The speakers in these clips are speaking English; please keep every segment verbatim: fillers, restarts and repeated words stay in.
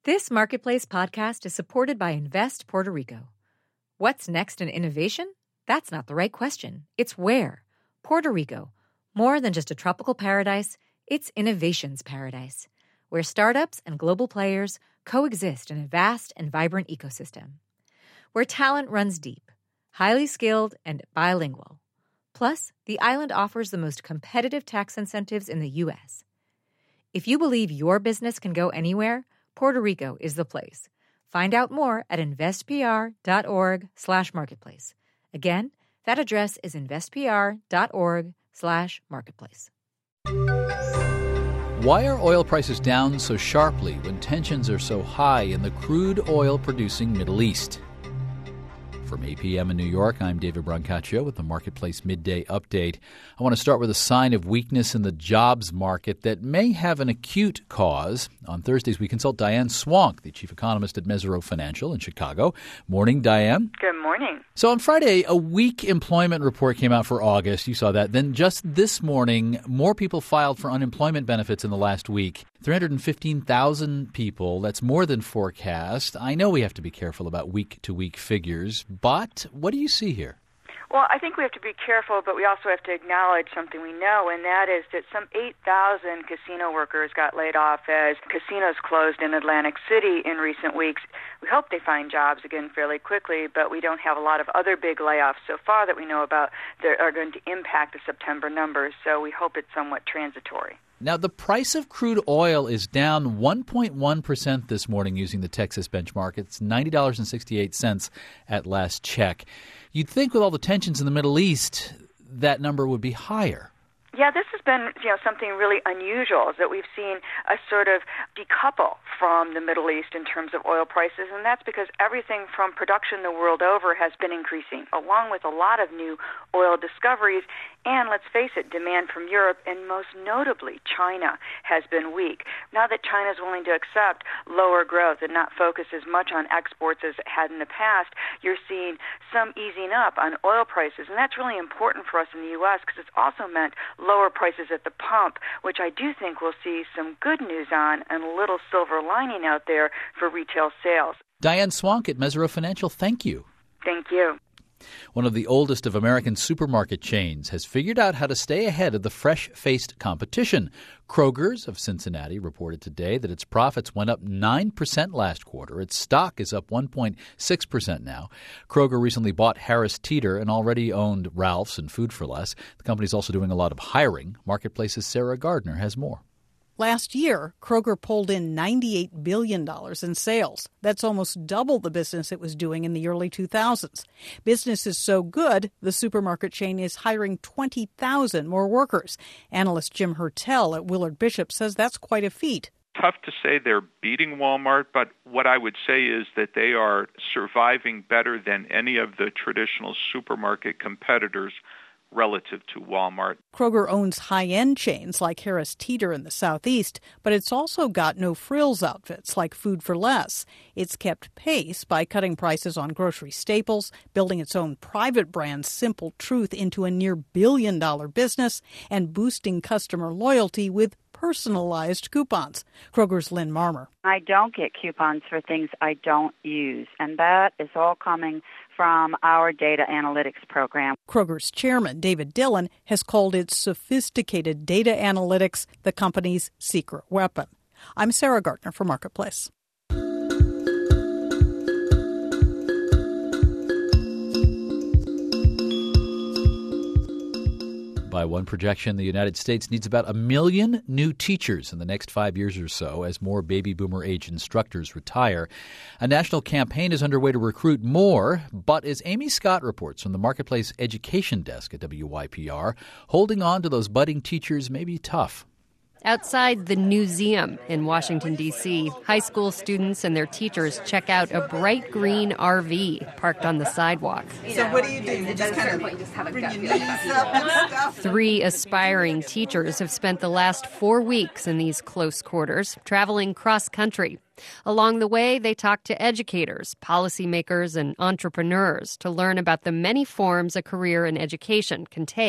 This Marketplace podcast is supported by Invest Puerto Rico. What's next in innovation? That's not the right question. It's where. Puerto Rico. More than just a tropical paradise, it's innovation's paradise, where startups and global players coexist in a vast and vibrant ecosystem. Where talent runs deep, highly skilled, and bilingual. Plus, the island offers the most competitive tax incentives in the U S. If you believe your business can go anywhere, Puerto Rico is the place. Find out more at investpr.org slash marketplace. Again, that address is investpr.org slash marketplace. Why are oil prices down so sharply when tensions are so high in the crude oil-producing Middle East? From eight p.m. in New York, I'm David Brancaccio with the Marketplace Midday Update. I want to start with a sign of weakness in the jobs market that may have an acute cause. On Thursdays, we consult Diane Swonk, the chief economist at Mesirow Financial in Chicago. Morning, Diane. Good morning. So on Friday, a weak employment report came out for August. You saw that. Then just this morning, more people filed for unemployment benefits in the last week. three hundred fifteen thousand people. That's more than forecast. I know we have to be careful about week-to-week figures, but what do you see here? Well, I think we have to be careful, but we also have to acknowledge something we know, and that is that some eight thousand casino workers got laid off as casinos closed in Atlantic City in recent weeks. We hope they find jobs again fairly quickly, but we don't have a lot of other big layoffs so far that we know about that are going to impact the September numbers, so we hope it's somewhat transitory. Now, the price of crude oil is down one point one percent this morning using the Texas benchmark. It's ninety dollars and sixty-eight cents at last check. You'd think with all the tensions in the Middle East, that number would be higher. Yeah, this has been, you know, something really unusual, is that we've seen a sort of decouple from the Middle East in terms of oil prices, and that's because everything from production the world over has been increasing, along with a lot of new oil discoveries. And let's face it, demand from Europe, and most notably China, has been weak. Now that China is willing to accept lower growth and not focus as much on exports as it had in the past, you're seeing some easing up on oil prices. And that's really important for us in the U S because it's also meant lower prices at the pump, which I do think we'll see some good news on and a little silver lining out there for retail sales. Diane Swonk at Mesirow Financial, thank you. Thank you. One of the oldest of American supermarket chains has figured out how to stay ahead of the fresh-faced competition. Kroger's of Cincinnati reported today that its profits went up nine percent last quarter. Its stock is up one point six percent now. Kroger recently bought Harris Teeter and already owned Ralph's and Food for Less. The company's also doing a lot of hiring. Marketplace's Sarah Gardner has more. Last year, Kroger pulled in ninety-eight billion dollars in sales. That's almost double the business it was doing in the early two thousands. Business is so good, the supermarket chain is hiring twenty thousand more workers. Analyst Jim Hertel at Willard Bishop says that's quite a feat. Tough to say they're beating Walmart, but what I would say is that they are surviving better than any of the traditional supermarket competitors relative to Walmart. Kroger owns high-end chains like Harris Teeter in the Southeast, but it's also got no-frills outfits like Food for Less. It's kept pace by cutting prices on grocery staples, building its own private brand Simple Truth into a near billion-dollar business, and boosting customer loyalty with personalized coupons. Kroger's Lynn Marmer. I don't get coupons for things I don't use, and that is all coming from our data analytics program. Kroger's chairman, David Dillon, has called its sophisticated data analytics the company's secret weapon. I'm Sarah Gardner for Marketplace. By one projection, the United States needs about a million new teachers in the next five years or so as more baby boomer-age instructors retire. A national campaign is underway to recruit more, but as Amy Scott reports from the Marketplace Education Desk at W Y P R, holding on to those budding teachers may be tough. Outside the Newseum in Washington, D C, high school students and their teachers check out a bright green R V parked on the sidewalk. So what do you do? You just kind of bring your knees up and stuff? Three aspiring teachers have spent the last four weeks in these close quarters, traveling cross-country. Along the way, they talk to educators, policymakers, and entrepreneurs to learn about the many forms a career in education can take.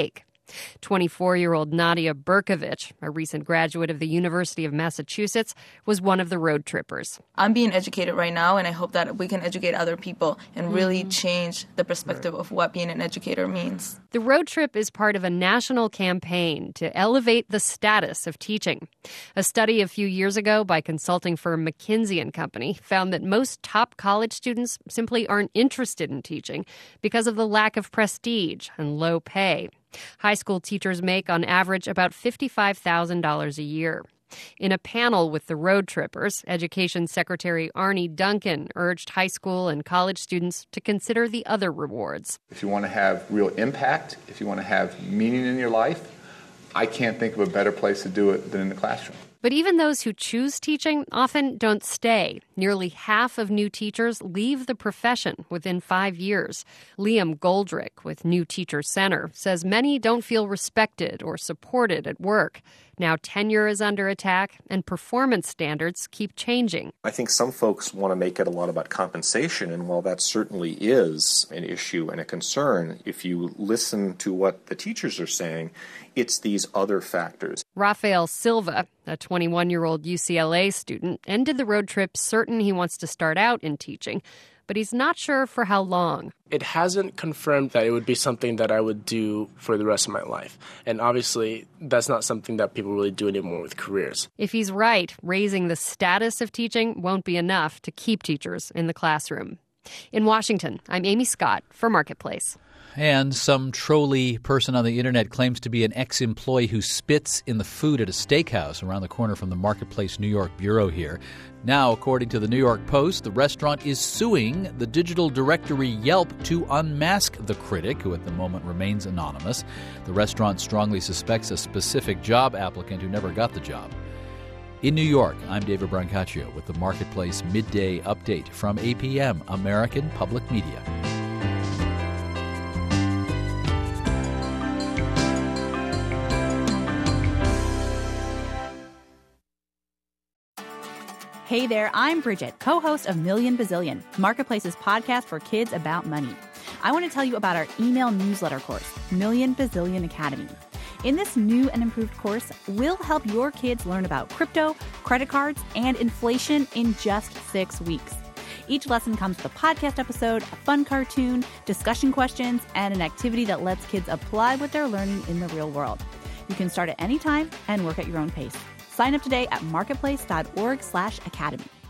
twenty-four-year-old Nadia Berkovich, a recent graduate of the University of Massachusetts, was one of the road trippers. I'm being educated right now, and I hope that we can educate other people and really change the perspective of what being an educator means. The road trip is part of a national campaign to elevate the status of teaching. A study a few years ago by consulting firm McKinsey and Company found that most top college students simply aren't interested in teaching because of the lack of prestige and low pay. High school teachers make, on average, about fifty-five thousand dollars a year. In a panel with the road trippers, Education Secretary Arne Duncan urged high school and college students to consider the other rewards. If you want to have real impact, if you want to have meaning in your life, I can't think of a better place to do it than in the classroom. But even those who choose teaching often don't stay. Nearly half of new teachers leave the profession within five years. Liam Goldrick with New Teacher Center says many don't feel respected or supported at work. Now tenure is under attack and performance standards keep changing. I think some folks want to make it a lot about compensation, and while that certainly is an issue and a concern, if you listen to what the teachers are saying, it's these other factors. Rafael Silva, a twenty-one-year-old U C L A student, ended the road trip certain he wants to start out in teaching, but he's not sure for how long. It hasn't confirmed that it would be something that I would do for the rest of my life. And obviously, that's not something that people really do anymore with careers. If he's right, raising the status of teaching won't be enough to keep teachers in the classroom. In Washington, I'm Amy Scott for Marketplace. And some trolley person on the internet claims to be an ex-employee who spits in the food at a steakhouse around the corner from the Marketplace New York bureau here. Now, according to the New York Post, the restaurant is suing the digital directory Yelp to unmask the critic, who at the moment remains anonymous. The restaurant strongly suspects a specific job applicant who never got the job. In New York, I'm David Brancaccio with the Marketplace Midday Update from A P M, American Public Media. Hey there, I'm Bridget, co-host of Million Bazillion, Marketplace's podcast for kids about money. I want to tell you about our email newsletter course, Million Bazillion Academy. In this new and improved course, we'll help your kids learn about crypto, credit cards, and inflation in just six weeks. Each lesson comes with a podcast episode, a fun cartoon, discussion questions, and an activity that lets kids apply what they're learning in the real world. You can start at any time and work at your own pace. Sign up today at marketplace.org slash academy.